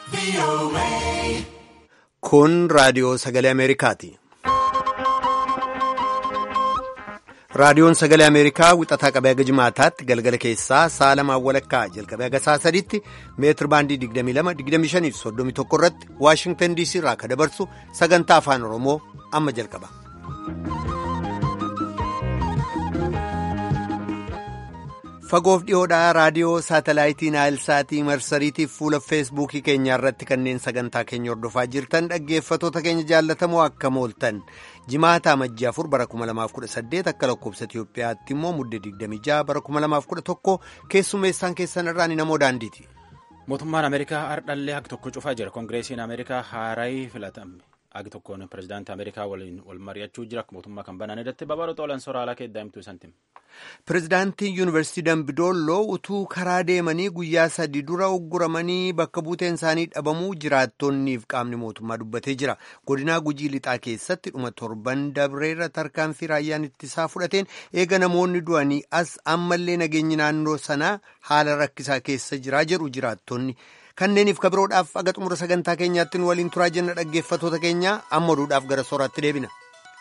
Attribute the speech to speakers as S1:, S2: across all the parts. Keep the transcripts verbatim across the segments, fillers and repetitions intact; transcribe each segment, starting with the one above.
S1: Kun raadiyoo sagalee Ameerikaati. Raadiyoon sagalee Ameerikaa wixataa qabee haga jimaataatti galgala keessaa sa'a lamaan walakkaa jalqabee haga sa'a sadiitti meetir baandii digdamii lama digdamii shanii fi soddomii tokko irratti Waashingtan diisii irraa akka dabarsu sagantaa afaan Oromoo amma jalqaba. Fagoof dhiyoodhaa raadiyoo saatalaayitii Naayilsaatii marsariitiif fuula feesbuukii keenyaa irratti kanneen sagantaa keenya hordofaa jirtan dhaggeeffatoota keenya jaallatamoo akka mooltan jimaata amajjii afur bara kuma lamaaf kudha saddeet akka lakkoobsa Itiyoophiyaatti immoo mudde digdamii jaha bara kuma lamaaf kudha tokko keessummeessaan keessan irraan namoo daandiiti.
S2: Mootummaan Ameerikaa ardhallee akka tokko cufaa jira. Koongireesiin Ameerikaa haaraayii filatame. Agi tokkoon pirezidaantii Ameerikaa waliin wal mari'achuu jira. Mootummaa kan banaan irratti babal'oo xoolan sooraalaa keeddaa himtuu santim.
S1: Pirezidaantiin Yuunivarsiitii Dambidolloo utuu karaa deemanii guyyaa sadii dura ugguramanii bakka buuteen isaanii dhabamuu jiraattonniif qaamni mootummaa dubbatee jira. Godinaa Gujii Lixaa keessatti dhuma torban dabreerra tarkaanfii raayyaan ittisaa fudhateen eega namoonni du'anii as ammallee nageenyi naannoo sanaa haala rakkisaa keessa jiraa jedhu jiraattonni. Kanneeniif kabiroodhaaf aga xumura sagantaa keenyaatti nu waliin turaa jenna dhaggeeffatoota keenya amma oduudhaaf gara sooraatti deebina.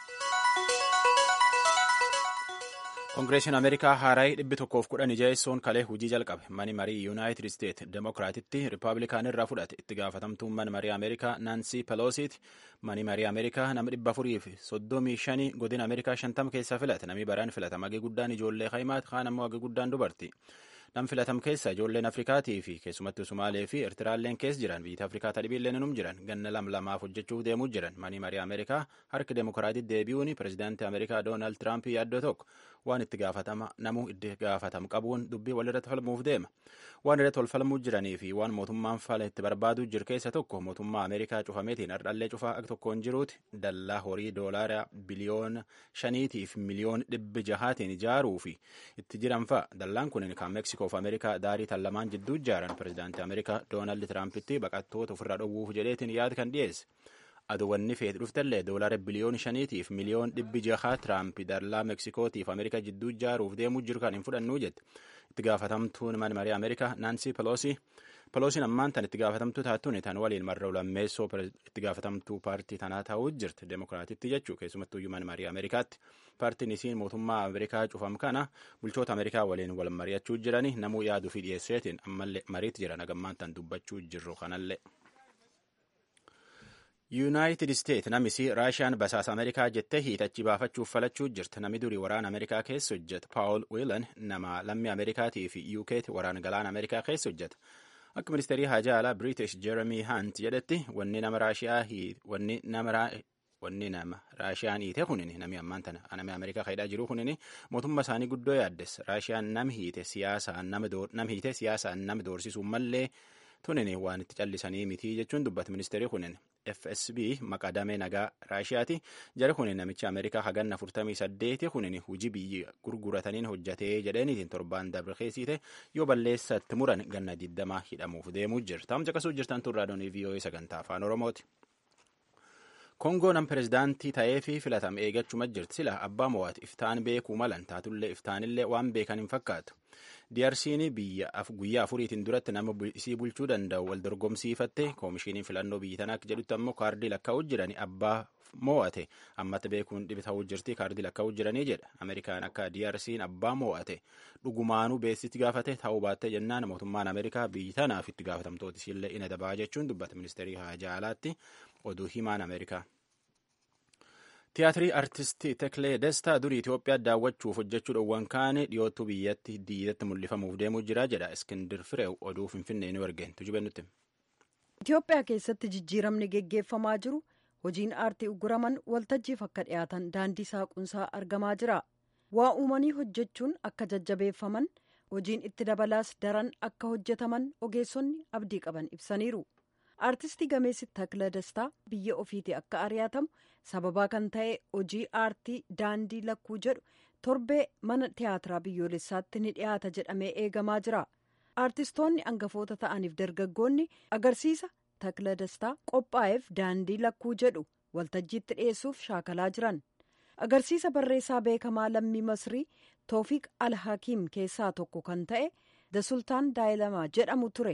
S2: Koongireesiin Ameerikaa haaraayii dhibbi tokkoof kudhan ijaa'essoon kalee hojii jalqabe. Mani marii Yuunaayitid Isteet Demokiraatitti Rippaabilikaan irraa fudhate. Itti gaafatamtuun mani marii Ameerikaa Naansii Peloosiiti. Mani marii Ameerikaa nama dhibba afurii fi soddomii shanii godina Ameerikaa shantama keessaa filate. Namni baraan filatama. Hagi guddaan ijoollee Haayimaat kaan ammoo hagi guddaan dubarti. Nam filatam keessa ijoolleen Afrikaatii fi keessumattuu Sumaalee fi Eertiraalleen keessa jiran biyya Afrikaa tadhibiilleen inum jiran ganna lam lamaaf hojjechuuf deemuu jiran manii marii Ameerikaa harki Demokiraatiitti deebi'uun pirezidaantii Ameerikaa Doonaald Tiraamp yaaddoo tokko waan itti gaafatama namuu itti gaafatamu qabuun dubbii walirratti falmuuf deema. Waan irratti wal falmuu jiranii fi waan mootummaan fala itti barbaaduu jiru keessa tokko mootummaa Ameerikaa cufameetiin ardhallee cufaa akka tokkoon jiruuti dallaa horii doolaara biliyoona shaniitiif miliyoon dhibbi jahaatiin ijaaruu fi itti jiran fa'a dallaan kun kan Meeksikoo fi Ameerikaa daarii tan lamaan jidduu ijaaran pirezidaantii Ameerikaa Doonaald Tiraampitti baqattoota ofirraa dhowwuuf jedheetiin yaada kan dhiyeesse. Aduwanni feeti dhuftallee doolaara biliyoon shaniitiif miliyoon dhibbi jahaa Tiraamp dallaa Meeksikootiif Ameerikaa jidduu ijaaruuf deemuu jiru kan hin fudhannuu jette. Itti gaafatamtuun mana marii Ameerikaa Naansii Peloosi. Peloosiin ammaan tan itti gaafatamtuu taatuun tan waliin marra lammeessoo itti gaafatamtuu paartii tanaa taa'uu jirti. Demokiraatitti jechuu keessumattuu mana marii Ameerikaatti. Paartiin isiin mootummaa Ameerikaa cufam kana bulchoota Ameerikaa waliin wal mari'achuu jiranii namuu yaaduu fi dhiyeesseetiin ammallee mariitti jiran hagammaan tan dubbachuu jirru kanallee. Yuunaayitid Isteet namisi Raashiyaan basaasa Ameerikaa jettee hiitachi baafachuuf falachuu jirti. Namni durii waraana Ameerikaa keessa hojjeta Paawul Wiilan nama lammii Ameerikaatii fi U K waraana galaana Ameerikaa keessa hojjeta. Akka ministeerii haajaa alaa British Jeremy Hunt jedhetti wanni nama Raashiyaa wanni nama wanni nama Raashiyaan hiite kunini namni ammaan tana namni Ameerikaa kaydhaa jiru kunini mootummaa isaanii guddoo yaaddes. Raashiyaan nam hiite siyaasaan nama nam hiite siyaasaan nama doorsisuu mallee tunini waan itti callisanii miti jechuun dubbata ministeerii kunin. F S B maqadamee nagaa Raashiyaati. Jara kunin namicha Ameerikaa haganna afurtamii saddeeti kunin hujii biyya gurgurataniin hojjatee jedheenitiin torbaan dabre keessite yoo balleessatti muran ganna digdamaa hidhamuuf deemuu jirta. Amma caqasuu jirtan tun raadiyoon V O A sagantaa afaan Oromooti. Kongoon pirezidaantii ta'ee fi filatame eeggachuma jirti sila abbaa mo'aati iftaan beekuu malan taatullee iftaanillee waan beekan hin fakkaatu. D R C'n biyya guyyaa afuriitiin duratti nama isii bulchuu danda'u wal dorgomsiifatte koomishiniin filannoo biyya tanaa akka jedhutti ammoo kaardii lakkaa'uu jiranii abbaa mo'ate ammatti beekuun dhibi ta'uu jirti kaardii lakkaa'uu jiranii jedha. Ameerikaan akka D R C'n abbaa mo'ate dhugumaanuu beeksitti gaafate ta'uu baatte jennaan mootummaan Ameerikaa biyya tanaaf itti gaafatamtooti isiillee ina dabaa jechuun dubbata ministeerii haajaa alaatti oduu himaan Ameerikaa. Tiyaatirii artistii Teklee Destaa durii Itoophiyaa daawwachuuf hojjechuu dhowwan kaane dhiyoottuu biyyatti diidatti mul'ifamuuf deemuu jira jedha Iskindir Fireew oduu Finfinnee nu ergeen tujube nutti.
S3: Itoophiyaa keessatti jijjiiramni geggeeffamaa jiru hojiin aartii ugguraman waltajjiif akka dhiyaatan daandii saaqunsaa argamaa jira. Waa uumanii hojjechuun akka jajjabeeffaman hojiin itti dabalaas daran akka hojjetaman ogeessonni abdii qaban ibsaniiru. Aartistii gameessi Takla Dastaa biyya ofiitii akka ari'atamu sababaa kan ta'e hojii aartii daandii lakkuu jedhu torbee mana tiyaatiraa biyyoolessaatti ni dhiyaata jedhamee eegamaa jira. Aartistoonni hangafoota ta'aniif dargaggoonni agarsiisa Takla Dastaa qophaa'eef daandii lakkuu jedhu waltajjiitti dhiyeessuuf shaakalaa jiran. Agarsiisa barreessaa beekamaa lammii Masrii Toofiq Al-Hakiim keessaa tokko kan ta'e The Sultaan Daayilamaa jedhamu ture.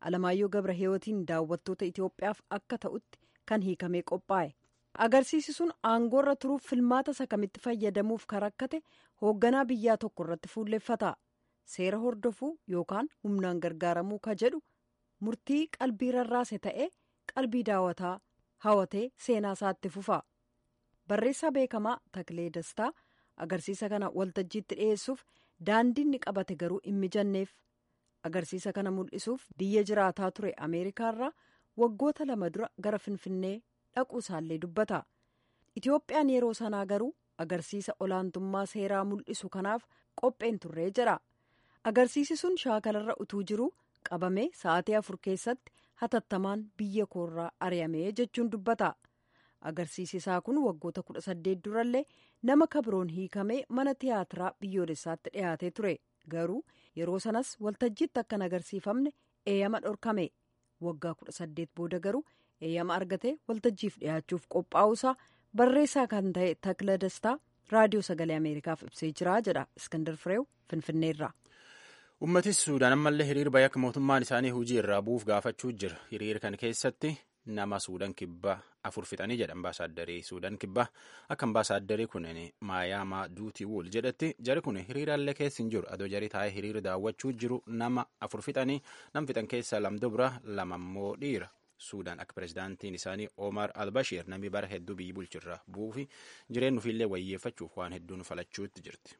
S3: Alamaayyoo Gabrahiyootiin daawwattoota Itoophiyaaf akka ta'utti kan hiikamee qophaa'e. Agarsiisi sun aangoorra turuuf filmaata isa kamitti fayyadamuuf kan rakkate hoogganaa biyyaa tokko irratti fuulleffata. Seera hordofuu yookaan humnaan gargaaramuu ka jedhu murtii qalbii rarraase ta'ee qalbii daawwataa hawatee seenaa isaatti fufa. Barreessaa beekamaa Taklee Dastaa agarsiisa kana waltajjiitti dhiyeessuuf daandiin ni qabate garuu hin mijanneef. Agarsiisa kana mul'isuuf biyya jiraataa ture Ameerikaarraa waggoota lama dura gara Finfinnee dhaquu isaallee dubbata. Itoophiyaan yeroo sanaa garuu agarsiisa olaantummaa seeraa mul'isu kanaaf qopheen turree jira. Agarsiisi sun shaakalarra utuu jiru qabamee sa'aatii afur keessatti hatattamaan biyya koorraa ari'amee jechuun dubbata. Agarsiisi isaa kun waggoota kudha saddeet durallee nama kabiroon hiikamee mana tiyaatiraa biyyoolessaatti dhiyaatee ture. Garuu yeroo sanas waltajjiitti akka hin agarsiifamne eeyyama dhorkame. Waggaa kudha saddeet booda garuu eeyyama argatee waltajjiif dhiyaachuuf qophaa'uusaa barreessaa kan ta'e Takla Dastaa raadiyoo sagalee Ameerikaaf ibsee jira jedha Iskandar Fireew Finfinneerraa.
S2: Uummatis Suudaan ammallee hiriira bayii akka mootummaan isaanii hojii irraa bu'uuf gaafachuu jira. Hiriira kan keessatti nama Suudaan kibbaa afur fixanii jedha ambaasaaddarii Suudaan kibbaa. Akka ambaasaaddarii kun Maayamaa Duutii Wuul jedhatti jari kun hiriiraallee keessa hin jiru. Adoo jarii taa'ee hiriira daawwachuu jiru nama afur fixanii nam fixan keessaa lam dubra lama immoo dhiira. Suudaan akka pirezidaantiin isaanii Omar al-Bashir namni bara hedduu biyyi bulchirra bu'uu fi jireenya ofiillee wayyeeffachuuf waan hedduun falachuutti jirti.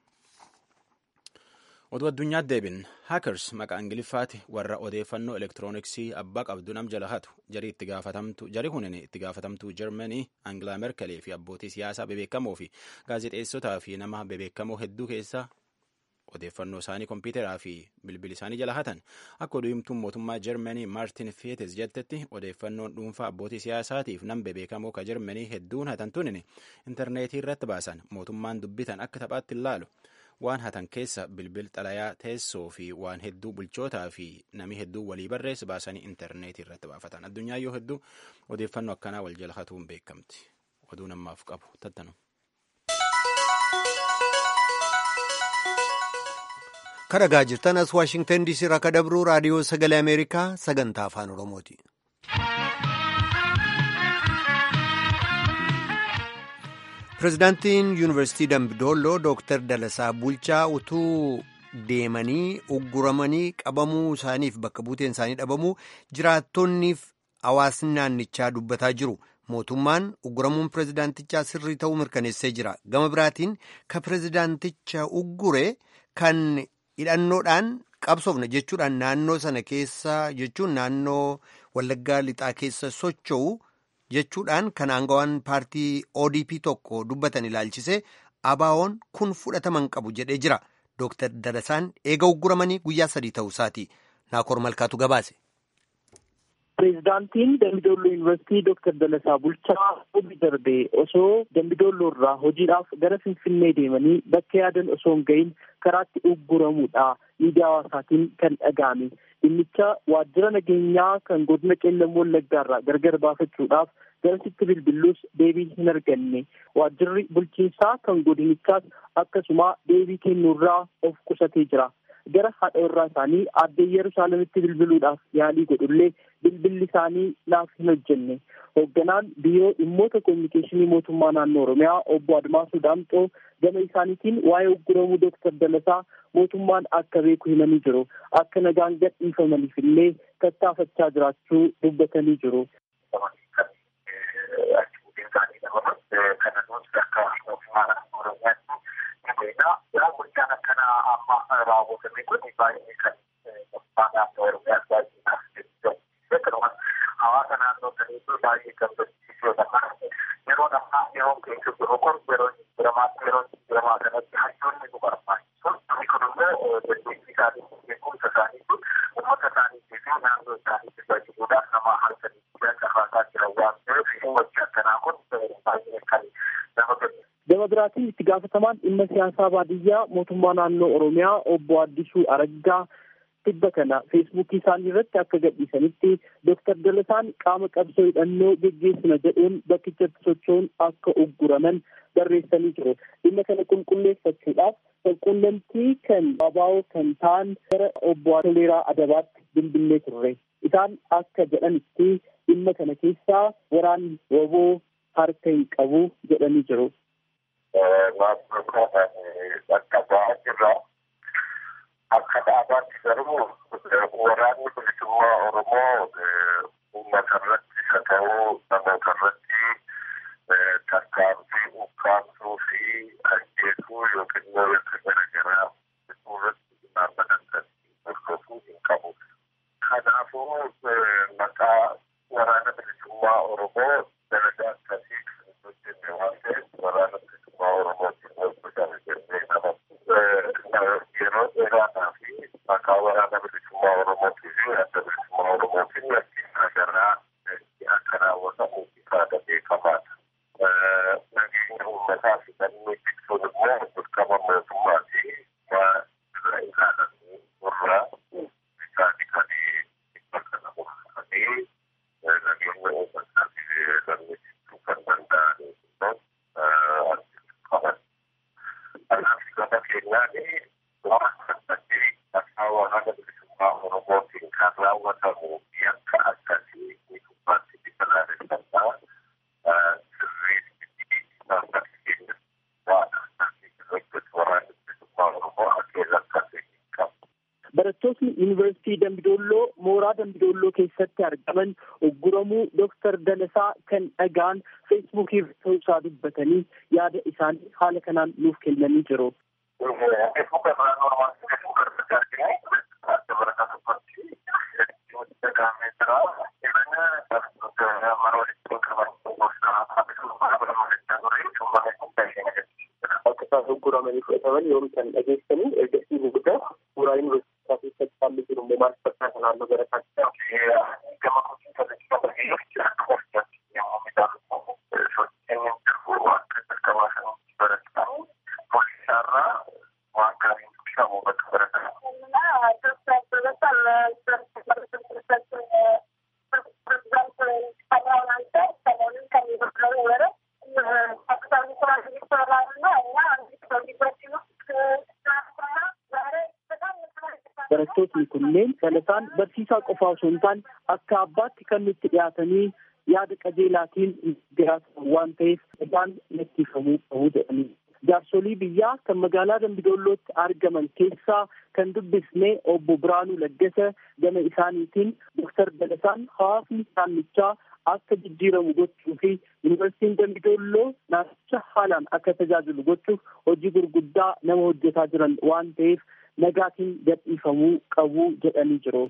S2: Oduu addunyaatti deebin hackers maqaa ingiliffaati warra odeeffannoo elektirooniksii abbaa qabdu nam jala hatu jari itti gaafatamtu jari kunin itti gaafatamtuu Jarmanii Angela Merkel fi abbootii siyaasaa bebeekamoo fi gaazexeessotaa fi nama bebeekamoo hedduu keessaa odeeffannoo isaanii kompiitaraa fi bilbili isaanii jala hatan akka oduu himtuun mootummaa Jarmanii Maartin Feetes jettetti odeeffannoon dhuunfaa abbootii siyaasaatiif nam bebeekamoo ka Jarmanii hedduun hatan tunin intarneetii irratti baasan mootummaan dubbitan akka taphaatti ilaalu. Waan hatan keessa bilbil xalayaa teessoo fi waan hedduu bulchootaa fi namni hedduu walii barreessa baasanii intarneetii irratti baafatan. Addunyaa yoo hedduu odeeffannoo akkanaa wal jala hatuun beekamti. Oduu namaaf qabu tattanu.
S1: Kadhagaa jirtan as Waashingtan diisii irraa kadabruu raadiyoo sagalee Ameerikaa sagantaa afaan Oromooti. Pireezidaantiin Yuunivarsiitii Dambidolloo Dooktar Dalasaa Bulchaa utuu deemanii ugguramanii qabamuu isaaniif bakka buuteen isaanii dhabamuu jiraattonniif hawaasni naannichaa dubbataa jiru. Mootummaan ugguramuun pireezidaantichaa sirrii ta'uu mirkaneessee jira. Gama biraatiin ka pireezidaanticha uggure kan hidhannoodhaan qabsoofna jechuudhaan naannoo sana keessa jechuun naannoo Wallaggaa lixaa keessa socho'u. Jechuudhaan kan aangawaan paartii O D P tokko dubbatan ilaalchisee abaawoon kun fudhataman qabu jedhee jira. Dooktar Dalasaan eega ugguramanii guyyaa sadii ta'uu isaati. Naakoor Malkaatu gabaase.
S4: Pireezidaantiin Dambidolloo Yuunivarsiitii Dooktar Dalasaa Bulchaa obi darbee osoo Dambidolloo irraa hojiidhaaf gara Finfinnee deemanii bakka yaadan osoo hin gahin karaatti ugguramuudha miidiyaa hawaasaatiin kan dhaga'ame. Dhimmicha waajjira nageenyaa kan godina qeellam wallaggaarraa gargar baafachuudhaaf garasitti bilbiluus deebii hin arganne. Waajjirri bulchiinsaa kan godinichaas akkasuma deebii kennuurraa of qusatee jira. Gara haadha warraa isaanii aadde Yerusaalemitti bilbiluudhaaf yaalii godhullee bilbilli isaanii naaf hin hojjenne. Hoogganaan biiroo dhimmoota kominikeeshinii mootummaa naannoo Oromiyaa obbo Admaasuu Daamxoo gama isaaniitiin waa'ee ugguramuu Dooktar Dalasaa mootummaan akka beeku himanii jiru. Akka nagaan gad dhiifamaniif illee tattaafachaa jiraachuu dubbatanii jiru. Gama biraatiin itti gaafatamaan dhimma siyaasaa baadiyyaa mootummaa naannoo Oromiyaa obbo Addisuu Araggaa tibba kana feesbuukii isaanii irratti akka gadhiisanitti Dooktar Dalasaan qaama qabsoo hidhannoo geggeessina jedhuun bakkichatti socho'uun akka ugguraman barreessanii jiru. Dhimma kana qulqulleeffachuudhaaf qulqullumtii kan abaa'oo kan ta'an gara obbo Toleeraa Adabaatti bilbilee turre. Isaan akka jedhanitti dhimma kana keessaa waraanni woboo harka hin qabu jedhanii jiru.
S5: Akka dhaabaatti garuu waraanni bilisummaa Oromoo uummata irratti isa ta'uu namoota irratti tarkaanfii ukkaamsuu fi ajjeesuu yookiin immoo yakka garaagaraa irratti dhaabbatan hordofuu hin qabu. Kanaafuu maqaa waraana bilisummaa Oromoo dalagaa akkasii kan hojjenne waan ta'eef waraana bilisummaa Oromootiin hojjetame jennee nama yeroo dheeraadhaa fi maqaa waraana bilisummaa Oromootii fi adda bilisummaa Oromootiin yakki agarraa akka raawwatamu haala beekamaadha. Nageenya uummataa fi kanneen tiksuun immoo dirqama mootummaa fi ilaalanii warra isaanii kan dhibba kana uummatanii nageenya uummataa fi lammii tiksuu kan danda'an immoo qaban. Kanaaf gaba keenyaanii waraana bilisummaa Oromootiin kan raawwatamu yakka akkasii guutummaatti bifa laaleffannaa sirriitti dhaabbata keenya waan akkasii hojjetu waraana bilisummaa Oromoo akeeka akkasii qabu.
S4: Barattoonni Yuunivarsiitii Dambidolloo mooraa Dambidolloo keessatti argaman ugguramuu Dooktar Dalasaa kan dhagaan feesbuukii ta'uusaa dubbatanii yaada isaanii haala kanaan nuuf kennanii jiru.
S5: Gurguramanii fudhataman yoo kan dhageessanii ergasii gurguddaa mooraa yuunivarsiitii keessatti haalli jiru immoo maal fakkaata naannoo gara kaatti gama kompiitara keessatti akka hojjetu yommuu midhaan sochiin jiru akka jalqabaa sanatti baratamu poolisaarraa waan gaariin ibsamu bakka baratamu.
S4: Barattoonni kunneen Dalasaan barsiisaa qofaa osoo hin taane akka abbaatti kan nutti dhiyaatanii yaada qajeelaatiin dhiyaatan waan ta'eef isaan lakkifamuu qabu jedhanii. Jaarsolii biyyaa kan magaalaa Dambidollootti argaman keessaa kan dubbisnee obbo Biraanuu Laggasa gama isaaniitiin Dooktar Dalasaan hawaasni naannichaa akka jijjiiramu gochuu fi Yuunivarsiitiin Dambidolloo naannicha haalaan akka tajaajilu gochuuf hojii gurguddaa nama hojjetaa jiran waan ta'eef nagaatiin gadhiifamuu qabu jedhanii jiru.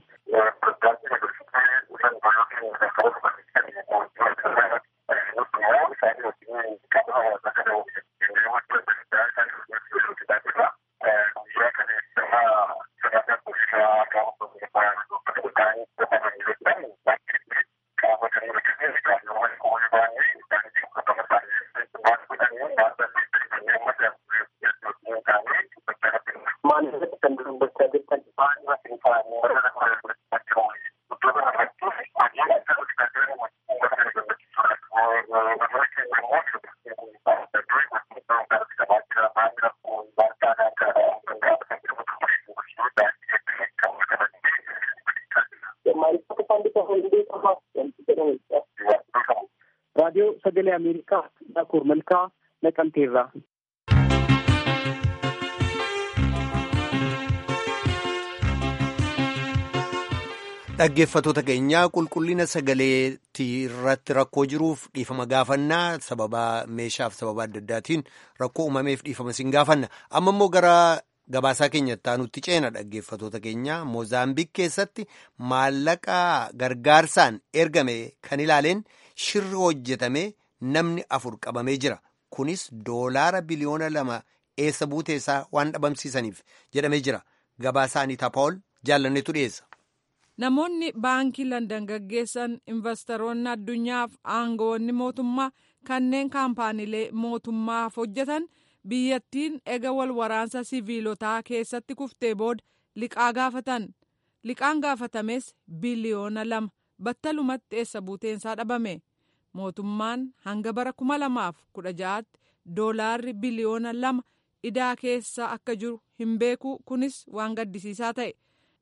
S4: Raadiyoo Sagalee Ameerikaa Daakoor Malkaa Naqamteerraa.
S1: Dhaggeeffattoota keenyaa qulqullina sagaleetti irratti rakkoo jiruuf dhiifama gaafannaa sababa meeshaaf sababa adda addaatiin rakkoo uumameef dhiifama sin gaafanna. Amma immoo gara gabaasaa keenyatti aanutti ceena dhaggeeffattoota keenyaa Moozaambiik keessatti maallaqa gargaarsaan ergame kan ilaaleen shirri hojjetame namni afur qabamee jira. Kunis doolaara biliyoona lama eessa buuteessaa waan dhabamsiisaniif jedhamee jira. Gabaasaa Aniitaa Paawul jaallanneetu dhiyeessa.
S6: Namoonni baankii Landan gaggeessan investoroonni addunyaaf aangawoonni mootummaa kanneen kaampaaniilee mootummaaf hojjetan biyyattiin ega wal waraansa siviilotaa keessatti kuftee booda liqaa gaafatan. Liqaan gaafatames biliyoona lama battalumatti eessa buuteensaa dhabame. Mootummaan hanga bara kuma lamaaf kudha ja'aatti doolaarri biliyoona lama idaa keessa akka jiru hin beeku. Kunis waan gaddisiisaa ta'e.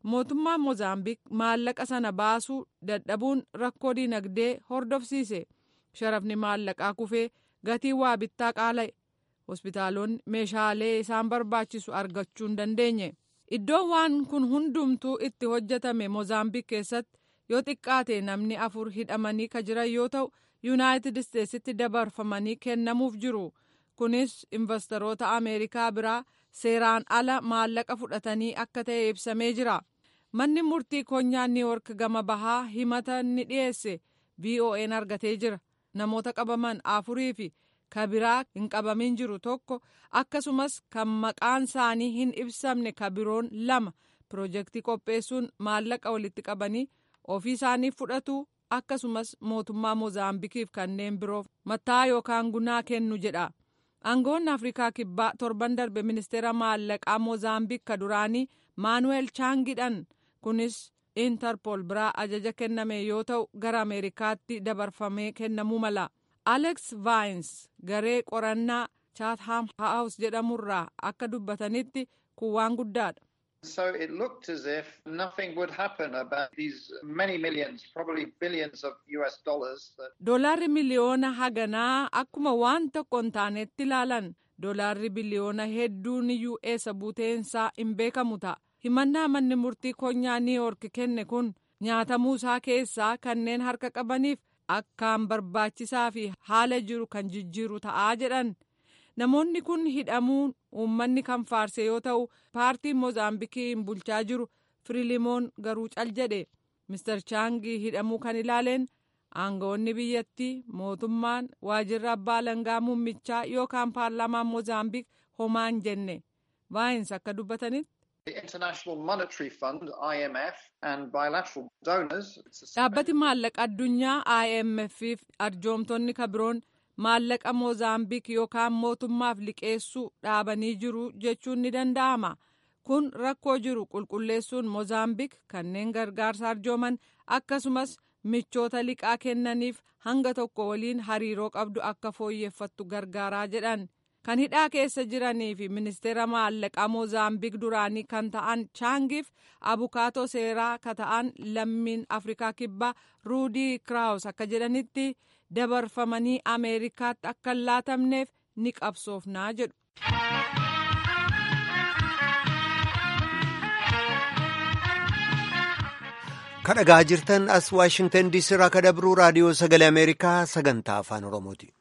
S6: mootummaan Moozaambiik maallaqa sana baasuu dadhabuun rakkoo dinagdee hordofsiise. Sharafni maallaqaa kufee gatii waa bittaa qaala'e. Hospitaalonni meeshaalee isaan barbaachisu argachuu hin dandeenye. Iddoon waan kun hundumtuu itti hojjetame Moozaambiik keessatti yoo xiqqaate namni afur hidhamanii ka jiran yoo ta'u Yuunaayitid Isteetsitti dabarfamanii kennamuuf jiru. Kunis investoroota Ameerikaa biraa seeraan ala maallaqa fudhatanii akka ta'e ibsamee jira. Manni murtii konyaa Niiwork gama bahaa himata ni dhiyeesse V O A'n argatee jira. Namoota qabaman afurii fi ka biraa hin qabamin jiru tokko akkasumas kan maqaan isaanii hin ibsamne ka biroon lama piroojeektii qopheessuun maallaqa walitti qabanii ofii isaanii fudhatu akkasumas mootummaa Moozaambikiif kanneen biroof mataa yookaan gunaa kennu jedha. Aangoonni Afrikaa Kibbaa torban darbe ministeera maallaqaa Moozaambiik ka duraanii Maanuweel Chaangidhan. Kunis Interpol biraa ajaja kenname yoo ta'u gara Ameerikaatti dabarfamee kennamuu mala. Alex Vines garee qorannaa Chatham House jedhamurraa akka dubbatanitti kun waan guddaadha.
S7: So it looked as if nothing would happen about these many millions, probably billions of U S dollars.
S6: Doolaarri miliyoona haganaa akkuma waan tokko hin taanetti ilaalan. Doolaarri biliyoona hedduun U S buuteensaa hin beekamu ta'a. Himannaa manni murtii konyaa Niiwork kenne kun nyaatamuu isaa keessaa kanneen harka qabaniif akkaan barbaachisaa fi haala jiru kan jijjiiru ta'aa jedhan. Namoonni kun hidhamuun uummanni kan faarse yoo ta'u paartiin Moozaambikiin bulchaa jiru Firilimoon garuu cal jedhe. Mister Chaangii hidhamuu kan ilaaleen aangawoonni biyyattii mootummaan waajjirri abbaa alangaa muummichaa yookaan paarlaamaan Moozaambiik homaan jenne. Vaayins akka dubbatanitti.
S7: The International Monetary Fund I M F and bilateral donors.
S6: Dhaabbati maallaqa addunyaa I M F fi arjoomtonni ka biroon maallaqa Moozaambiik yookaan mootummaaf liqeessuu dhaabanii jiru jechuun ni danda'ama. Kun rakkoo jiru qulqulleessuun Moozaambiik kanneen gargaarsa arjooman akkasumas michoota liqaa kennaniif hanga tokko waliin hariiroo qabdu akka fooyyeffattu gargaaraa jedhan. Kan hidhaa keessa jiranii fi ministeera maallaqaa Moozaambiik duraanii kan ta'an Chaangiif abukaatoo seeraa ka ta'an lammiin Afrikaa Kibbaa Ruudii Kiraawus akka jedhanitti dabarfamanii Ameerikaatti akka hin laatamneef ni qabsoofnaa jedhu.
S1: Kan dhagaa jirtan as Waashingtan D C irraa ka dabruu raadiyoo sagalee Ameerikaa sagantaa afaan Oromooti.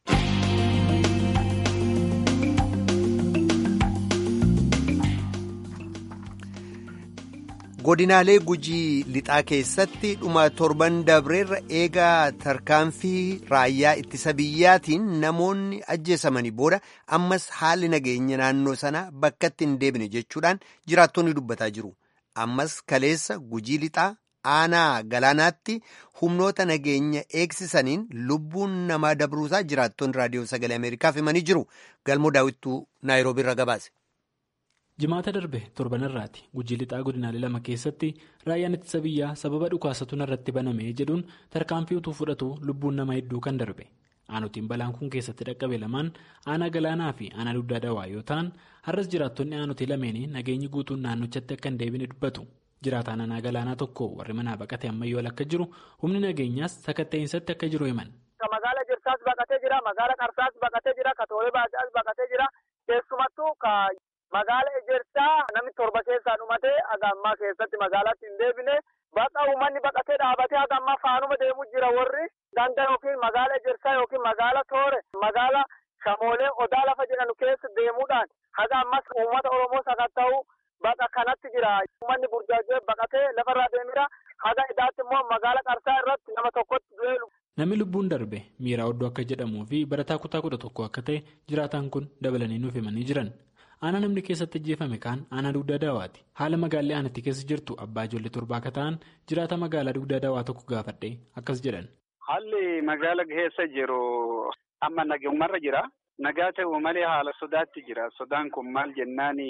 S1: Godinaalee Gujii lixaa keessatti dhuma torban dabreerra eegaa tarkaanfii raayyaa ittisa biyyaatiin namoonni ajjeesamanii booda ammas haalli nageenya naannoo sana bakkatti hin deebine jechuudhaan jiraattonni dubbataa jiru. Ammas kaleessa Gujii lixaa aanaa galaanaatti humnoota nageenya eegsisaniin lubbuun namaa dabruusaa jiraattonni raadiyoo sagalee Ameerikaaf himanii jiru. Galmoo daawwittuu Naayiroobii irraa gabaase.
S8: Jimaata darbe torbanirraati Gujii lixaa godinaalee lama keessatti raayyaan ittisa biyyaa sababa dhukaasatu irratti baname jedhuun tarkaanfii utuu fudhatu lubbuun nama hedduu kan darbe. Aanotiin balaan kun keessatti dhaqqabe lamaan aanaa galaanaa fi aanaa dugdaa dawaa yoo ta'an har'as jiraattonni aanotii lameenii nageenyi guutuun naannochatti akka hin deebine dubbatu. Jiraataan aanaa galaanaa tokko warri manaa baqatee ammayyoo akka jiru humni nageenyaas sakatta'insaatti akka jiru himan.
S9: Magaala Jirsaas baqatee jira, magaala Qarsaas baqatee jira, Katoolee Baacaas baqatee jira. Keessumattuu magaala Ejersaa namni torba keessaa dhumatee haga ammaa keessatti magaalaatti hin deebine bakka uummanni baqatee dhaabatee haga ammaa faanuma deemu jira warri ganda yookiin magaala Ejersaa yookiin magaala Toore magaala Shamoolee Odaa lafa jedhanu keessa deemuudhaan haga ammas uummata Oromoo sakatta'uu bakka kanatti jira. Uummanni burjaajee baqatee lafarraa deemira haga idaatti immoo magaala Qarsaa irratti nama tokkotti du'ee.
S8: Namni lubbuun darbe miiraa oddoo akka jedhamuu fi barataa kutaa kudha tokko akka ta'e jiraataan kun dabalanii nuuf himanii jiran. Aanaa namni keessatti ajjeefame kaan aanaa dugdaa daawaati. Haala magaalli aanatti keessa jirtu abbaa ijoollee torbaa akka ta'an jiraata magaalaa dugdaa daawaa tokko gaafadhe akkas jedhan.
S10: Haalli magaala keessa jiru amma nageenyumarra jira. Nagaa ta'uu malee haala sodaatti jira. Sodaan kun maal jennaani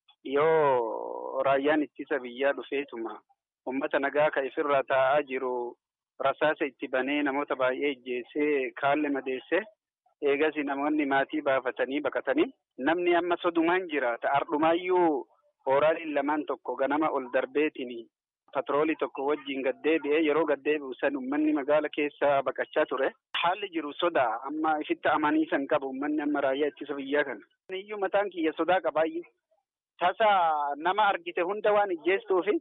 S10: yoo raayyaan ittisa biyyaa dhufeetuma uummata nagaa kan ifirra taa'aa jiru rasaasa itti banee namoota baay'ee ijjeessee kaalle madeesse. Eegas namoonni maatii baafatanii baqatanii namni amma sodumaan jira ta'ardhumaayyuu Ooraaliin lamaan tokko ganama ol darbeetiin patroolii tokko wajjin gaddeebi'ee yeroo gaddeebi'u san uummanni magaala keessa baqachaa ture. Haalli jiru sodaa amma ifitti amaniisan qabu uummanni amma raayyaa ittisa biyyaa kana. Iyyuu mataan kiyya sodaa qabaayyuu. Tasa nama argite hunda waan ijjeestuufi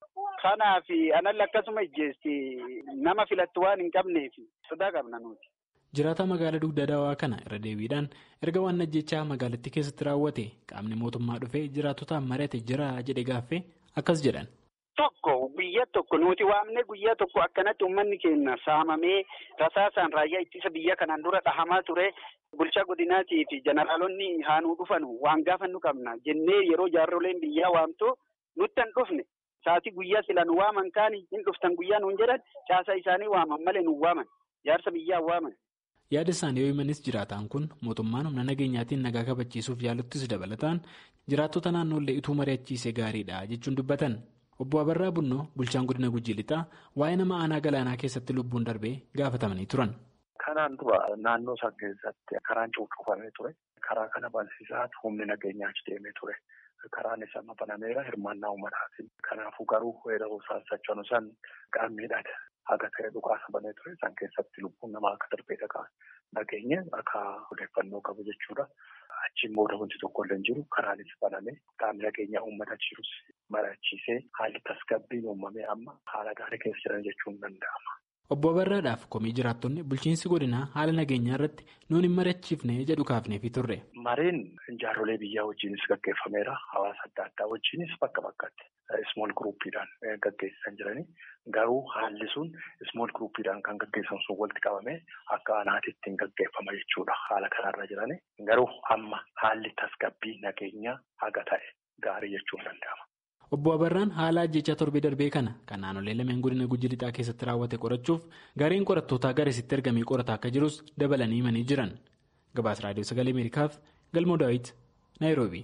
S10: kanaaf analli akkasuma ijjeesti nama filattu waan hin qabneef sodaa qabna nuti.
S8: Jiraataa magaalaa Dugda Daawaa kana irra deebiidhaan erga waan ajjechaa magaalattii keessatti raawwate qaamni mootummaa dhufee jiraatotaan mari'ate jira jedhe gaaffee akkas jedhan.
S10: Tokko biyya tokko nuti waamne guyyaa tokko akkanatti uummanni keenya saamamee rasaasaan raayyaa ittisa biyya kanaan dura dhahamaa ture bulchaa godinaatii fi jeneraalonni haanuu dhufan waan gaafannu qabna jennee yeroo jaarroleen biyyaa waamtu nutti hin dhufne saatii guyyaa sila nu waaman kaani hin dhuftan guyyaa nuun jedhan caasaa isaanii waaman malee nu waaman jaarsa biyyaa waaman.
S8: Yaada isaanii yoo himanis jiraataan kun mootummaan humna nageenyaatiin nagaa kabachiisuuf yaaluttis dabalataan jiraattota naannoollee ituu mari'achiisee gaariidha jechuun dubbatan. Obbo Abarraa Bunnoo bulchaan godina Gujii Lixaa waa'ee nama aanaa galaanaa keessatti lubbuun darbee gaafatamanii turan.
S11: Kanaan dura naannoo isaa keessatti karaan cuucufamee ture. Karaa kana balfisaa humni nageenyaa achi deemee ture. Karaan isaa banameera hirmaannaa uummataatiin. Kanaafuu garuu weeraruu isaan sochoonu san qaamniidhaan haga ta'e dhukaasa banee ture. Isaan keessatti lubbuun namaa akka darbeedha kan nageenya akka odeeffannoo qabu jechuudha. Achiin booda wanti tokko illee hin jiru karaanis banamee qaamni nageenyaa uummata jirus mari'achiisee haalli tasgabbiin uumamee amma haala gaarii keessa jiran jechuun danda'ama.
S8: Obbo Abarraadhaaf komii jiraattonni bulchiinsi godinaa haala nageenyaa irratti nuun hin mari'achiifne jedhu kaafneefi turre.
S11: Mareen jaarrolee biyyaa wajjinis gaggeeffameera. Hawaasa adda addaa wajjinis bakka bakkatti ismool guruuppiidhaan gaggeessan jiranii garuu haalli sun ismool guruuppiidhaan kan gaggeessan sun walitti qabamee akka aanaatitti hin gaggeeffama jechuudha. Haala kanarra jiranii garuu amma haalli tasgabbii nageenyaa haga ta'e gaarii jechuun danda'ama.
S8: Obbo Abarraan haala ajjechaa torbee darbee kana kan naannolee lameen godina Gujii Lixaa keessatti raawwate qorachuuf gareen qorattootaa garasitti ergamee qorataa akka jirus dabalanii himanii jiran. Gabaasa Raadiyoo Sagalee Ameerikaaf Galmoo Daawit, Naayiroobii.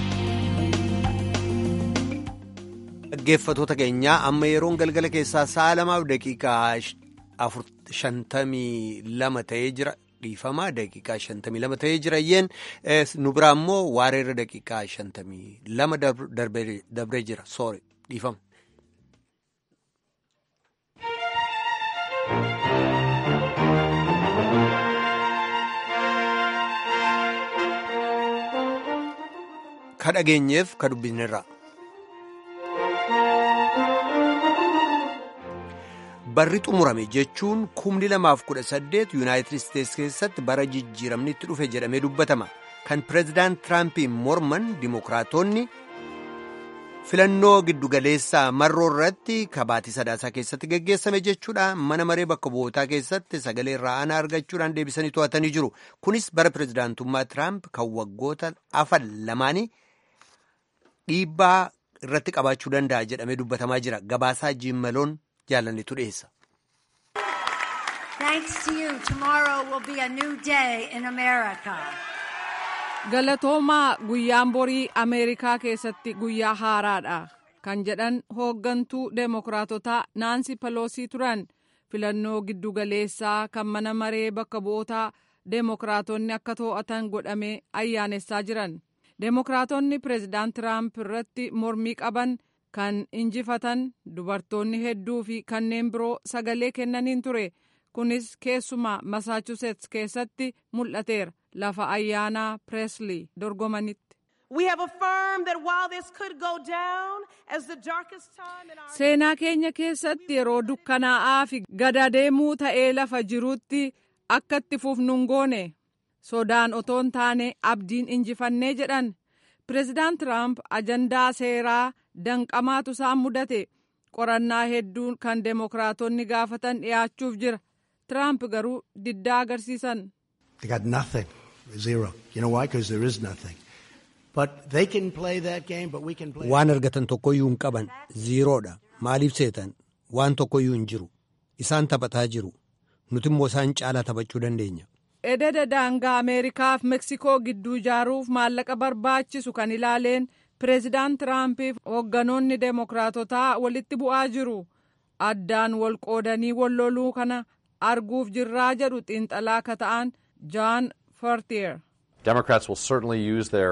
S1: Dhaggeeffattoota keenyaa amma yeroon galgala keessaa sa'a lamaaf daqiiqaa shantamii lama ta'ee jira. Dhiifamaa daqiiqaa shantamii lama ta'ee jira yeen nu biraa immoo waareerra daqiiqaa shantamii lama dabree jira soore dhiifama. Ka dhageenyeef ka dubbisnerra. Barri xumurame jechuun kumni lamaaf kudha saddeet yuunaayitid isteetsi keessatti bara jijjiiramni itti dhufe jedhamee dubbatama. Kan pireezidaant Tiraampiin morman dimokiraatonni filannoo giddugaleessaa marroo irratti kabaatii sadaasaa keessatti geggeessame jechuudha. Mana maree bakka bu'ootaa keessatti sagalee irraa aanaa argachuudhaan deebisanii to'atanii jiru. Kunis bara pireezidaantummaa Tiraamp kan waggoota afan lamaanii dhiibbaa irratti qabaachuu danda'a jedhamee dubbatamaa jira. Gabaasaa Jiimmaloon jaalannitu dhiyeessa.
S6: Galatoomaa guyyaan borii Ameerikaa keessatti guyyaa haaraadha kan jedhan hooggantuu deemokiraatotaa Naansi Peloosii turan filannoo giddugaleessaa kan mana maree bakka bu'ootaa deemokiraatonni akka to'atan godhamee ayyaanessaa jiran. Deemokiraatonni pireezidaant Tiraamp irratti mormii qaban kan injifatan dubartoonni hedduu fi kanneen biroo sagalee kennaniin ture. Kunis keessumaa Masaachusetts keessatti mul'ateera lafa ayyaanaa Presley dorgomanitti. Seenaa keenya keessatti yeroo dukkanaa'aa fi gada deemuu ta'ee lafa jirutti akka itti fufnuun goone sodaan otoon taane abdiin injifannee jedhan. Pireezidaant Tiraamp ajandaa seeraa danqamaatu isaan mudate qorannaa hedduun kan deemokiraatonni gaafatan dhiyaachuuf jira. Tiraamp garuu diddaa agarsiisan.
S1: Waan argatan tokkoyyuu hin qaban ziiroodha. Maaliif seetan? Waan tokkoyyuu hin jiru. Isaan taphataa jiru. Nuti immoo isaan caalaa taphachuu dandeenya.
S6: Ededa daangaa Ameerikaaf Meksikoo gidduu ijaaruuf maallaqa barbaachisu kan ilaaleen pireezidaant Tiraampiif hoogganoonni deemokiraatotaa walitti bu'aa jiru. Addaan wal qoodanii wal loluu kana arguuf jirraa jedhu xiinxalaa akka ta'an John Fortier.
S12: Democrats will certainly use their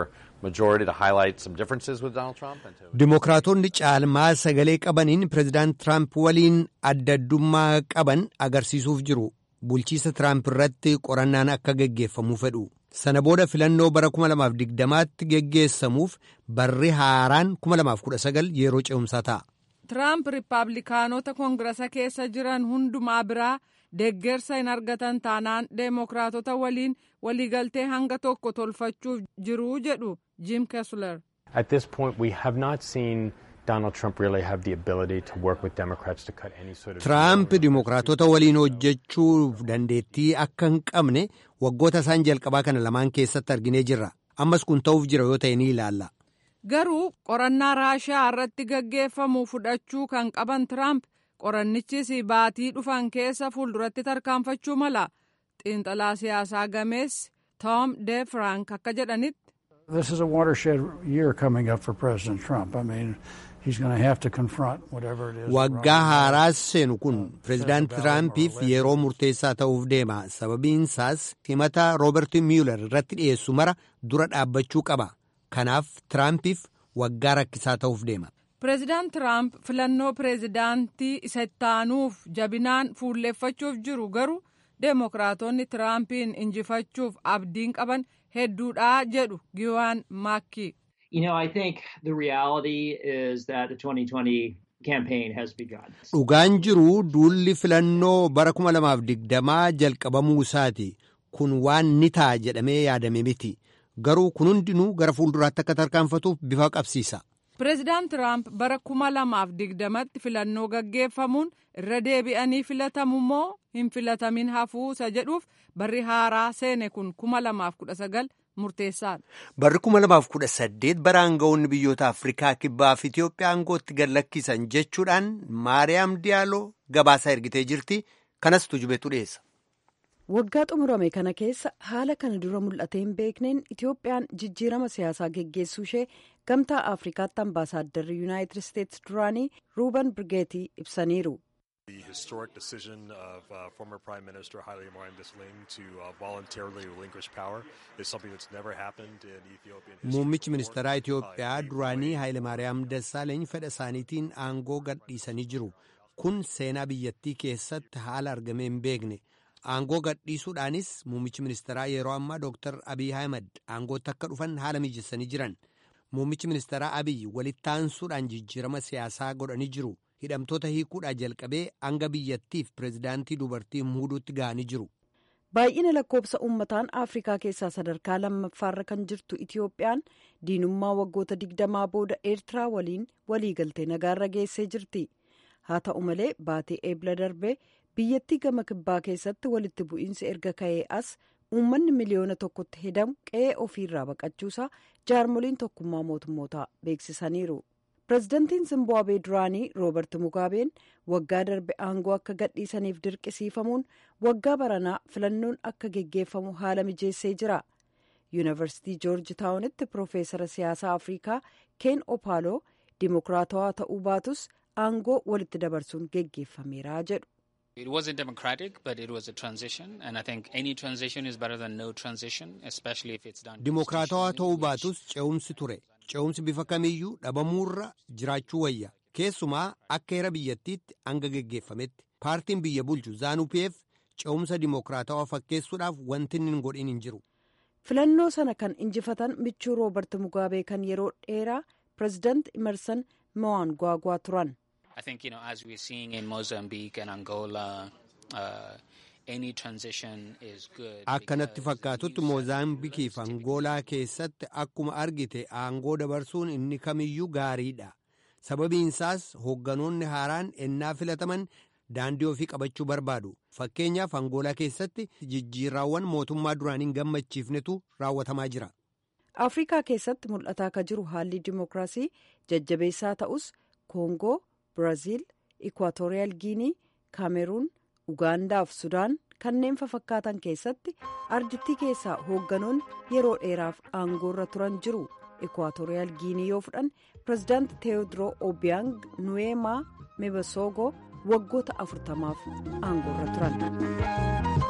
S12: majority to highlight some differences with Donald Trump.
S1: Dimookiraatonni caalmaa sagalee qabaniin pireezidaant Tiraamp waliin adda addummaa qaban agarsiisuuf jiru. Bulchiisa Tiraamp irratti qorannaan akka geggeeffamuu fedhu. Sana booda filannoo bara kuma lamaaf digdamaatti geggeessamuuf barri haaraan kuma lamaaf kudha sagal yeroo ce'umsaa ta'a.
S6: Tiraamp Rippaabilikaanota Koongirasa keessa jiran hundumaa biraa deeggarsa hin argatan taanaan Demookiraatota waliin waliigaltee hanga tokko tolfachuuf jiru jedhu Jim Kessler.
S13: At this point we have not seen Donald Trump really have the ability to work with Democrats to cut any sort of...
S1: Trump Dimookiraatota waliin hojjechuuf dandeettii akka hin qabne waggoota isaan jalqabaa kana lamaan keessatti arginee jirra. Ammas kun ta'uuf jira yoo ta'e ni ilaalla.
S6: Garuu qorannaa Raashiyaa irratti gaggeeffamu fudhachuu kan qaban Tiraamp qorannichis baatii dhufan keessa fuulduratti tarkaanfachuu mala. Xiinxalaa siyaasaa gameessi Tom DeFrank akka jedhanitti.
S14: This is a watershed year coming up for President Trump. I mean, he's going to have to confront whatever it is.
S1: Waggaa haaraa seenu kun pireezidaant Tiraampiif yeroo murteessaa ta'uuf deema. Sababiin isaas himata Roobert Mueller irratti dhiyeessu mara dura dhaabbachuu qaba. Kanaaf Tiraampiif waggaa rakkisaa ta'uuf deema.
S6: Pireezidaant Tiraamp filannoo pireezidaantii isa ittaanuuf jabinaan fuulleeffachuuf jiru garuu Demookiraatonni Tiraampiin injifachuuf abdiin qaban hedduudha jedhu Giwaan Maakki.
S15: You know, I think the reality is that the twenty twenty campaign has begun.
S1: Dhugaan jiru duulli filannoo bara kuma lamaaf digdamaa jalqabamuu isaati. Kun waan ni ta'a jedhamee yaadame miti. Garuu kun hundinuu gara fuulduraatti akka tarkaanfatuuf bifa qabsiisa.
S6: Pireezidaant Tiraamp bara kuma lamaaf digdamatti filannoo gaggeeffamuun irra deebi'anii filatamu moo hin filatamin hafuusa jedhuuf barri haaraa seene kun kuma lamaaf kudha sagal murteessaadha.
S1: Barri kuma lamaaf kudha saddeet bara aangawoonni biyyoota Afrikaa kibbaa fi Itoophiyaa aangootti gallakkisan jechuudhaan Maariyaam Diyaaloo gabaasaa ergitee jirti. Kanas tujubeetu dhiyeessa.
S3: Waggaa xumurame kana keessa haala kana dura mul'atee hin beekneen Itoophiyaan jijjiirama siyaasaa geggeessuu ishee gamtaa Afrikaatti ambaasaaddarri Yuunaayitid Isteetsi duraanii Ruuben Birgeetii ibsaniiru.
S16: The historic decision of uh, former Prime Minister Haile Mariam Desalegn to uh, voluntarily relinquish power is something that's never happened in Ethiopian history.
S1: Muummichi ministeeraa Itoophiyaa duraanii Haile Mariam Desalegn fedha isaaniitiin aangoo gadhiisanii jiru. Kun seenaa biyyattii keessatti haala argamee hin beekne. Aangoo gadhiisuudhaanis muummichi ministeeraa yeroo ammaa Dooktar Abiy Ahmed aangootti akka dhufan haala mijeessanii jiran. Muummichi ministeeraa Abiy walitti aansuudhaan jijjiirama siyaasaa godhanii jiru. Hidhamtoota hiikuudhaa jalqabee hanga biyyattiif pireezidaantii dubartii muuduutti ga'anii jiru.
S3: Baay'ina lakkoofsa uummataan Afrikaa keessaa sadarkaa lammaffaarra kan jirtu Itoophiyaan diinummaa waggoota digdamaa booda Eertiraa waliin waliigaltee nagaarra geessee jirti. Haa ta'u malee baatee eebla darbee biyyattii gama kibbaa keessatti walitti bu'iinsi erga ka'ee as uummanni miliyoona tokkotti hedamu qe'ee ofiirraa baqachuusaa jaarmoliin tokkummaa mootummootaa beeksisaniiru. Pireezidantiin Zimbaabuwee duraanii Roobert Mugaabeen waggaa darbe aangoo akka gadhiisaniif dirqisiifamuun waggaa baranaa filannoon akka geggeeffamu haala mijeessee jira. Yuunivarsiitii Joorji Taawunitti Piroofeesara siyaasaa Afrikaa Keen Opaaloo Dimookiraatawaa ta'uu baatus aangoo walitti dabarsuun geggeeffameera jedhu.
S17: It wasn't democratic, but it was a transition, and I think any transition is better than no transition, especially if it's done.
S1: Dimookiraatawaa ta'uu baatus ce'umsi ture. Ce'umsi bifa kamiyyuu dhabamuurra jiraachuu wayya. Keessumaa akka heera biyyattiitti hanga geggeeffametti. Paartiin biyya bulchu Zaanuu P F ce'umsa dimookiraatawaa fakkeessuudhaaf wanti hin godhin hin jiru.
S3: Filannoo sana kan injifatan michuu Roobert Mugaabee kan yeroo dheeraa Pireezidaant Emerson Mnangagwa turan.
S17: I think, you know, as we're seeing in Mozambique and Angola, uh, any transition is good.
S1: Akkanatti fakkaatutti Moozaambiikii fi Angoolaa keessatti akkuma argite aangoo dabarsuun inni kamiyyuu gaariidha. Sababiin isaas hoogganoonni haaraan ennaa filataman daandii ofii qabachuu barbaadu. Fakkeenyaaf Angoolaa keessatti jijjiirraawwan mootummaa duraaniin gammachiifnetu raawwatamaa jira.
S3: Afrikaa keessatti mul'ataa akka jiru haalli dimookiraasii jajjabeessaa ta'us Koongoo, Biraaziil, Ikwaatooriyaal Giinii, Kaameruun, Ugaandaa fi Sudaan kanneen fafakkaatan keessatti ardittii keessaa hoogganoonni yeroo dheeraaf aangoorra turan jiru. Ikwaatooriyaal Giinii yoo fudhan Pireezidaant Teewodroo Obiang Nuweemaa Mebesoogoo waggoota afurtamaaf aangoorra turan.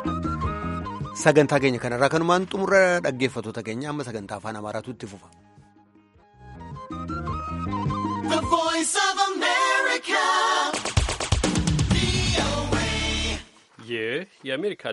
S1: Sagantaa keenya kanarraa kanumaan xumura dhaggeeffattoota keenya amma sagantaa afaan Amaaraatu itti fufa.
S18: The Voice of America.
S19: ይህ የአሜሪካ